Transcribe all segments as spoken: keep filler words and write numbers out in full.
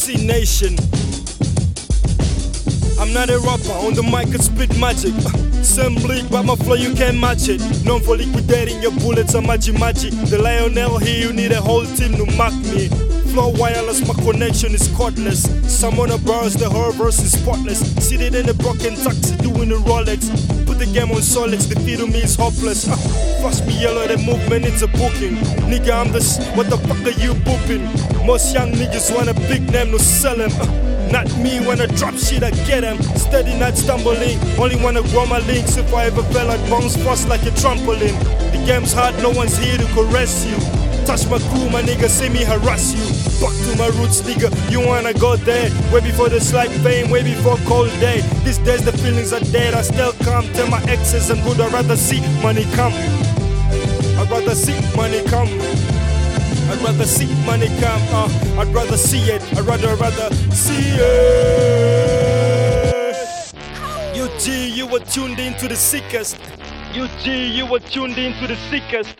C Nation. I'm not a rapper, on the mic I spit magic. Same league, but my flow you can't match it. Known for liquidating your bullets, I'm magic magic. The Lionel here, you need a whole team to mark me. Flow wireless, my connection is cordless. Some on the bars, the whole verse is spotless. Seated in a broken taxi, doing a Rolex. Put the game on Solex, the feed of me is hopeless. Uh, flash me yellow, the movement, it's a booking. Nigga, I'm the sh- what the fuck are you booping? Most young niggas want a big name to sell them. Uh, Not me, when I drop shit I get them. Steady not stumbling, only wanna grow my links. If I ever fell I'd bounce fast like a trampoline. The game's hard, no one's here to caress you. Touch my crew, my nigga, see me harass you. Back to my roots, nigga, you wanna go there. Way before the slight fame, way before cold day. These days the feelings are dead, I still come. Tell my exes I'm good, I'd rather see money come. I'd rather see money come. I'd rather see money come, uh, I'd rather see it, I'd rather, rather see it. U G, you were tuned into the sickest. U G, you were tuned into the sickest.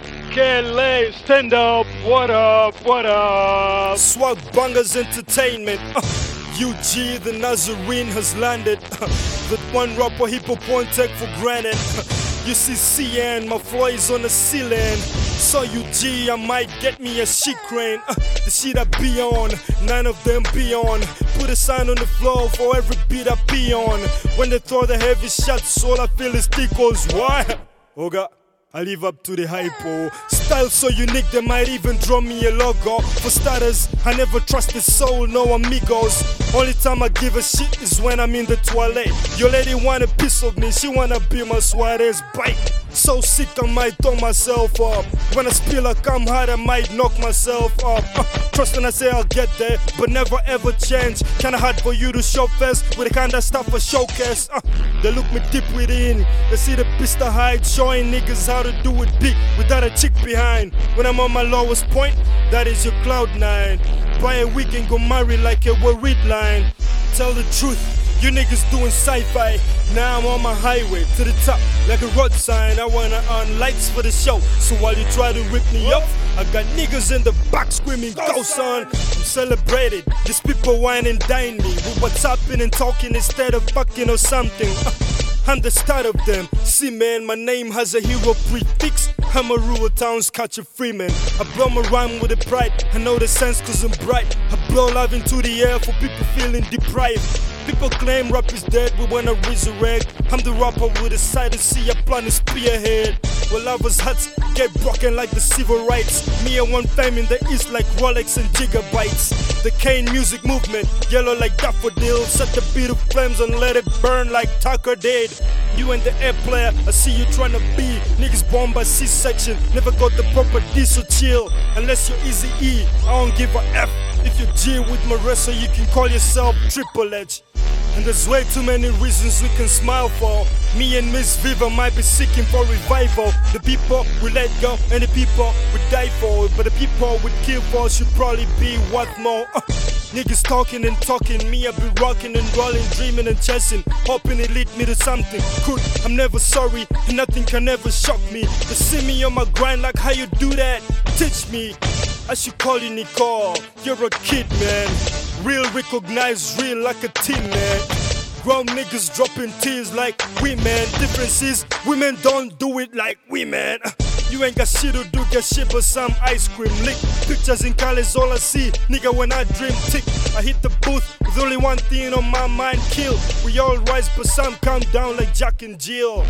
K L A, stand up, what up, what up? Swag Bangers Entertainment. Uh, U G, the Nazarene has landed. Uh, that one rapper hip hop won't take for granted. Uh, you see C N, my flow is on the ceiling. So U G, I might get me a shit crane. Uh, the shit I be on, none of them be on. Put a sign on the floor for every beat I be on. When they throw the heavy shots, all I feel is tickles. Why? Oh God, I live up to the hypo. Style so unique, they might even draw me a logo. For starters, I never trusted soul, no amigos. Only time I give a shit is when I'm in the toilet. Your lady want a piece of me, she wanna be my Suarez bike. So sick I might throw myself up. When I spill I come hard, I might knock myself up. uh, Trust when I say I'll get there, but never ever change. Kinda hard for you to show face with the kinda stuff for showcase. uh, They look me deep within, they see the beast I hide. Showing niggas how to do it big without a chick behind. When I'm on my lowest point, that is your cloud nine. Buy a wig and go marry like a worried line. Tell the truth, you niggas doing sci-fi. Now I'm on my highway to the top like a road sign. I wanna earn lights for the show, so while you try to rip me up, I got niggas in the back screaming, go son. I'm celebrated, these people wine and dine me with what's happening, talking instead of fucking or something. uh, I'm the start of them. See man, my name has a hero prefix. I'm a rural town's catcher Freeman. I blow my rhyme with a pride, I know the sense cause I'm bright. I blow love into the air for people feeling deprived. People claim rap is dead, we wanna resurrect. I'm the rapper with a side to see a plan to spearhead. Well, lovers' hearts get broken like the civil rights. Me and one fame in the east like Rolex and gigabytes. The Kane music movement, yellow like daffodil. Set the beat of flames and let it burn like Tucker did. You and the air player, I see you tryna be. Niggas born by C-section, never got the proper D, so chill. Unless you're Easy E, I don't give a F. If you're G with my wrestler, you can call yourself Triple H. And there's way too many reasons we can smile for. Me and Miss Viva might be seeking for revival. The people we let go and the people we die for. But the people we kill for should probably be worth more. uh, Niggas talking and talking, me I be rocking and rolling, dreaming and chasing, hoping it lead me to something good. I'm never sorry, and nothing can ever shock me. They see me on my grind like how you do that, teach me. I should call you Nicole, you're a kid man. Real recognize real like a teen man. Grown niggas dropping tears like we man. Difference is women don't do it like we man. You ain't got shit to do, get shit but some ice cream lick. Pictures in colors all I see, nigga when I dream tick. I hit the booth with only one thing on my mind, kill. We all rise but some come down like Jack and Jill.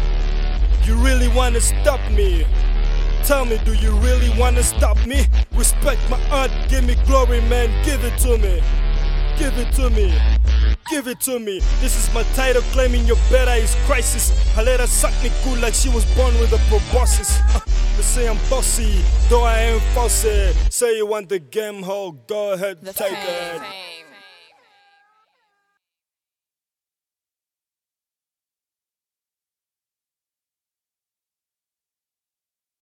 You really wanna stop me? Tell me, do you really wanna stop me? Respect my art, give me glory man, give it to me. Give it to me, give it to me. This is my title, claiming your better is crisis. I let her suck me good like she was born with a proboscis. uh, They say I'm bossy, though I ain't fussy. Say you want the game, ho, go ahead, The take fame, it. fame.